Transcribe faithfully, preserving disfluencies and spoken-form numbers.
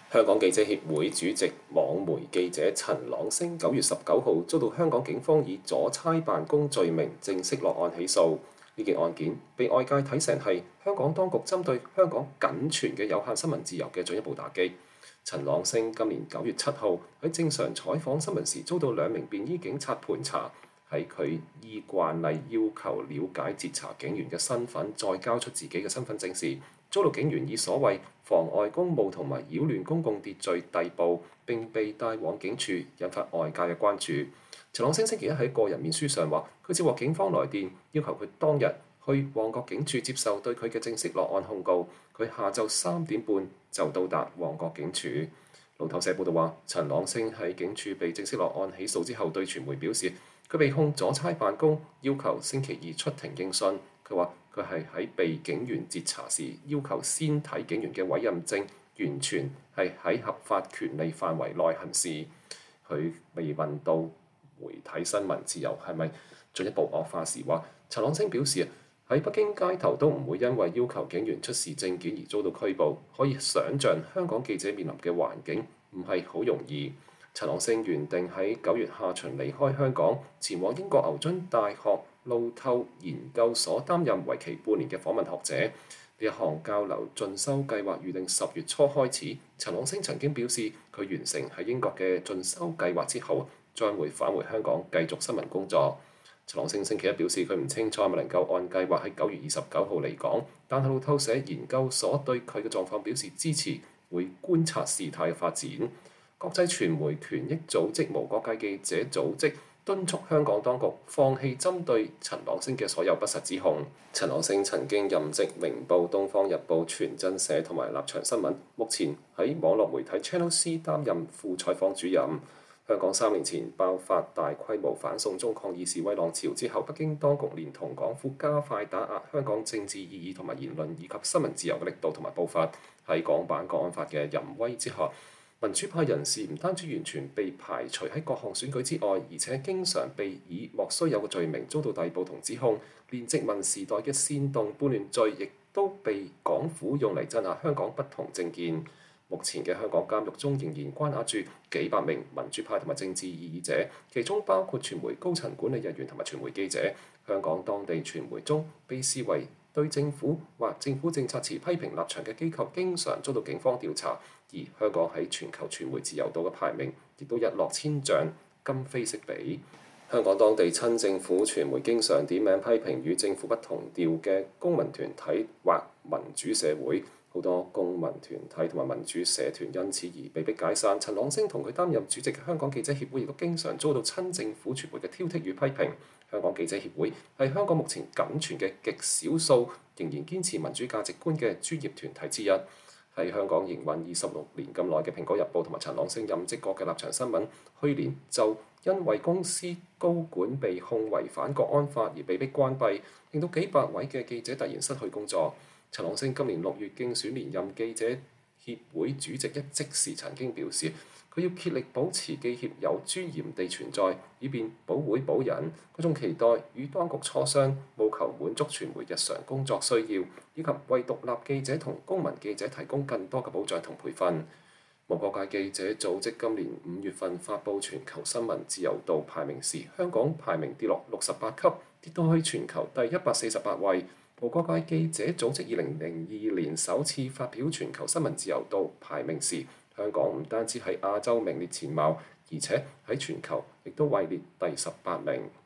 香港記者協會主席網媒記者陳朗昇九月十九號遭到香港警方以阻差辦公罪名正式落案起訴。呢件案件被外界睇成係香港當局針對香港僅存嘅有限新聞自由嘅進一步打擊。陳朗昇今年九月七號喺正常採訪新聞時遭到兩名便衣警察盤查，喺佢依慣例要求了解截查警員嘅身份，再交出自己嘅身份證時，遭到警員以所謂妨礙公務同埋擾亂公共秩序逮捕，並被帶往警署，引發外界嘅關注。陳朗昇星期一喺個人面書上話，佢接獲警方來電，要求佢當日去旺角警署接受對佢嘅正式落案控告。佢下晝三點半就到達旺角警署。路透社報道話，陳朗昇喺警署被正式落案起訴之後，對傳媒表示，佢被控阻差辦公，要求星期二出庭應訊。佢話佢係喺被警員截查時要求先睇警員嘅委任證，完全係喺合法權利範圍內行事。佢被問到媒體新聞自由係咪進一步惡化時，話陳朗昇表示喺北京街頭都唔會因為要求警員出示證件而遭到拘捕。可以想像香港記者面臨嘅環境唔係好容易。陳朗昇原定喺九月下旬離開香港，前往英國牛津大學路透研究所擔任為期半年嘅訪問學者。呢一項交流進修計劃預定十月初開始。陳朗昇曾經表示，佢完成喺英國嘅進修計劃之後，將會返回香港繼續新聞工作。陳朗昇星期一表示，佢唔清楚係咪能夠按計劃喺九月二十九號離港，但係路透社研究所對佢嘅狀況表示支持，會觀察事態嘅發展。國際傳媒權益組織無國界記者組織敦促香港當局放棄針對陳朗昇嘅所有不實指控。陳朗昇曾經任職明報、東方日報、傳真社同埋立場新聞，目前喺網絡媒體 Channel C 擔任副採訪主任。香港三年前爆發大規模反送中抗議示威浪潮之後，北京當局連同港府加快打壓香港政治異議同埋言論以及新聞自由嘅力度同埋步伐。喺港版國安法嘅淫威之下，民主派人士唔單止完全被排除喺各項選舉之外，而且經常被以莫須有嘅罪名遭到逮捕同指控，連殖民時代嘅煽動叛亂罪亦都被港府用嚟鎮壓香港不同政見。目前嘅香港監獄中仍然關押住幾百名民主派同埋政治異議者，其中包括傳媒高層管理人員同埋傳媒記者。香港當地傳媒中被視為對政府或政府政策持批評立場嘅機構，經常遭到警方調查。而香港喺全球傳媒自由度嘅排名亦都一落千丈，今非昔比。香港當地親政府傳媒經常點名批評與政府不同調嘅公民團體或民主社會。好多公民團體同埋民主社團因此而被迫解散。陳朗昇同佢擔任主席嘅香港記者協會亦都經常遭到親政府傳媒嘅挑剔與批評。香港記者協會係香港目前僅存嘅極少數仍然堅持民主價值觀嘅專業團體之一。喺香港營運二十六年咁耐嘅《蘋果日報》同埋陳朗昇任職過嘅立場新聞，去年就因為公司高管被控違反國安法而被迫關閉，令到幾百位嘅記者突然失去工作。陳朗昇今年六月競選連任記者協會主席一職時，曾經表示佢要竭力保持記協有尊嚴地存在，以便保會保人。佢仲期待與當局磋商，務求滿足傳媒日常工作需要，以及為獨立記者同公民記者提供更多嘅保障同培訓。無國界記者組織今年五月份發布全球新聞自由度排名時，香港排名跌落六十八級，跌到去全球第一百四十八位。無國界記者組織二零零二年首次發表全球新聞自由度排名時，香港唔單止喺亞洲名列前茅，而且喺全球亦都位列第十八名。